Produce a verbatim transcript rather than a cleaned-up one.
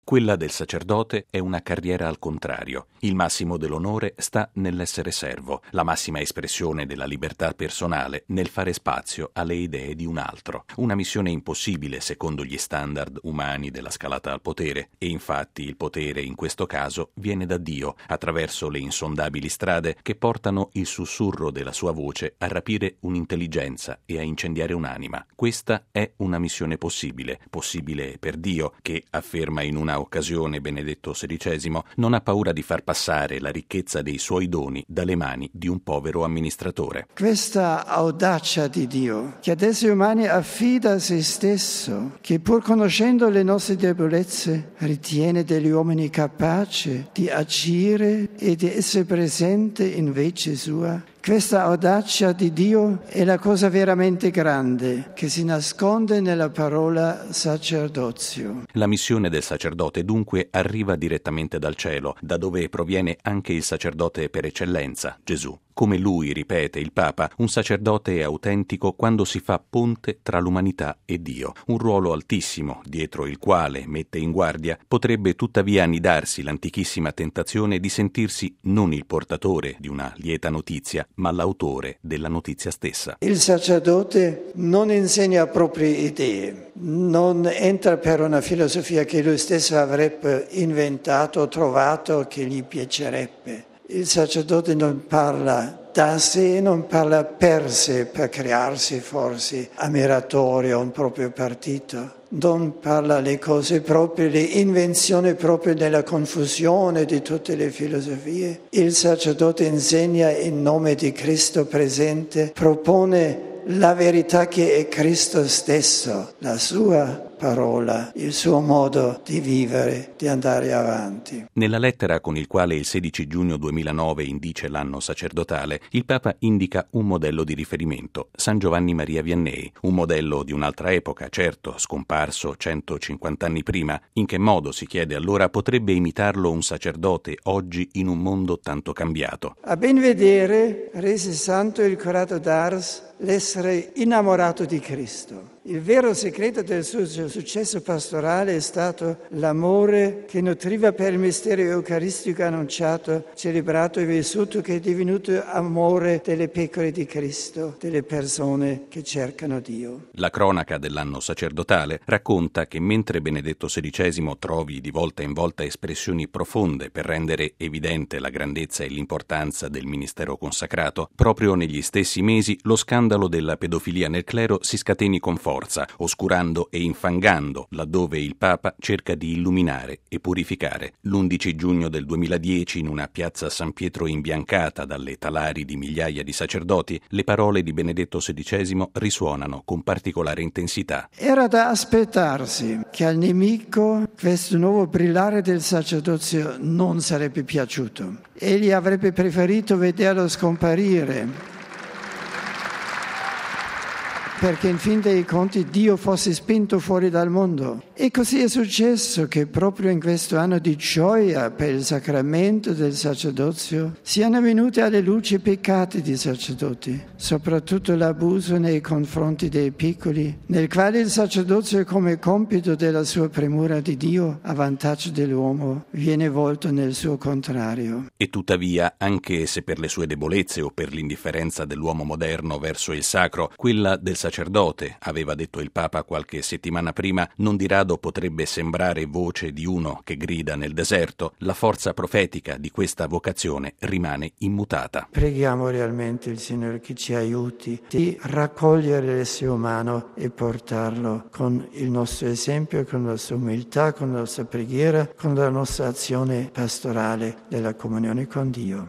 Quella del sacerdote è una carriera al contrario. Il massimo dell'onore sta nell'essere servo, la massima espressione della libertà personale nel fare spazio alle idee di un altro. Una missione impossibile secondo gli standard umani della scalata al potere, e infatti il potere in questo caso viene da Dio, attraverso le insondabili strade che portano il sussurro della sua voce a rapire un'intelligenza e a incendiare un'anima. Questa è una missione possibile, possibile per Dio, che, afferma in una occasione Benedetto sedicesimo, non ha paura di far passare la ricchezza dei suoi doni dalle mani di un povero amministratore. Questa audacia di Dio, che ad esseri umani affida a se stesso, che pur conoscendo le nostre debolezze, ritiene degli uomini capaci di agire e di essere presente in vece sua. Questa audacia di Dio è la cosa veramente grande che si nasconde nella parola sacerdozio. La missione del sacerdote dunque arriva direttamente dal cielo, da dove proviene anche il sacerdote per eccellenza, Gesù. Come lui, ripete il Papa, un sacerdote è autentico quando si fa ponte tra l'umanità e Dio, un ruolo altissimo, dietro il quale, mette in guardia, potrebbe tuttavia annidarsi l'antichissima tentazione di sentirsi non il portatore di una lieta notizia, ma l'autore della notizia stessa. Il sacerdote non insegna proprie idee, non entra per una filosofia che lui stesso avrebbe inventato o trovato che gli piacerebbe. Il sacerdote non parla da sé, non parla per sé, per crearsi forse ammiratori o un proprio partito. Non parla le cose proprie, le invenzioni proprie della confusione di tutte le filosofie. Il sacerdote insegna in nome di Cristo presente, propone la verità che è Cristo stesso, la sua parola, il suo modo di vivere, di andare avanti. Nella lettera con il quale il sedici giugno duemilanove indice l'anno sacerdotale, il Papa indica un modello di riferimento, San Giovanni Maria Vianney, un modello di un'altra epoca, certo, scomparso centocinquanta anni prima. In che modo, si chiede allora, potrebbe imitarlo un sacerdote oggi in un mondo tanto cambiato? A ben vedere, rese santo il curato d'Ars l'essere innamorato di Cristo. Il vero segreto del suo successo pastorale è stato l'amore che nutriva per il mistero eucaristico annunciato, celebrato e vissuto, che è divenuto amore delle pecore di Cristo, delle persone che cercano Dio. La cronaca dell'anno sacerdotale racconta che mentre Benedetto sedicesimo trovi di volta in volta espressioni profonde per rendere evidente la grandezza e l'importanza del ministero consacrato, proprio negli stessi mesi lo scandalo della pedofilia nel clero si scateni con forza, oscurando e infangando laddove il Papa cerca di illuminare e purificare. L'undici giugno del duemiladieci, in una piazza San Pietro imbiancata dalle talari di migliaia di sacerdoti, le parole di Benedetto sedicesimo risuonano con particolare intensità. Era da aspettarsi che al nemico questo nuovo brillare del sacerdozio non sarebbe piaciuto. Egli avrebbe preferito vederlo scomparire, perché in fin dei conti Dio fosse spinto fuori dal mondo. E così è successo che proprio in questo anno di gioia per il sacramento del sacerdozio siano venuti alle luci i peccati dei sacerdoti, soprattutto l'abuso nei confronti dei piccoli, nel quale il sacerdozio, come compito della sua premura di Dio a vantaggio dell'uomo, viene volto nel suo contrario. E tuttavia, anche se per le sue debolezze o per l'indifferenza dell'uomo moderno verso il sacro, quella del sacerdote, aveva detto il Papa qualche settimana prima, non di rado potrebbe sembrare voce di uno che grida nel deserto, la forza profetica di questa vocazione rimane immutata. Preghiamo realmente il Signore che ci aiuti di raccogliere l'essere umano e portarlo con il nostro esempio, con la nostra umiltà, con la nostra preghiera, con la nostra azione pastorale della comunione con Dio.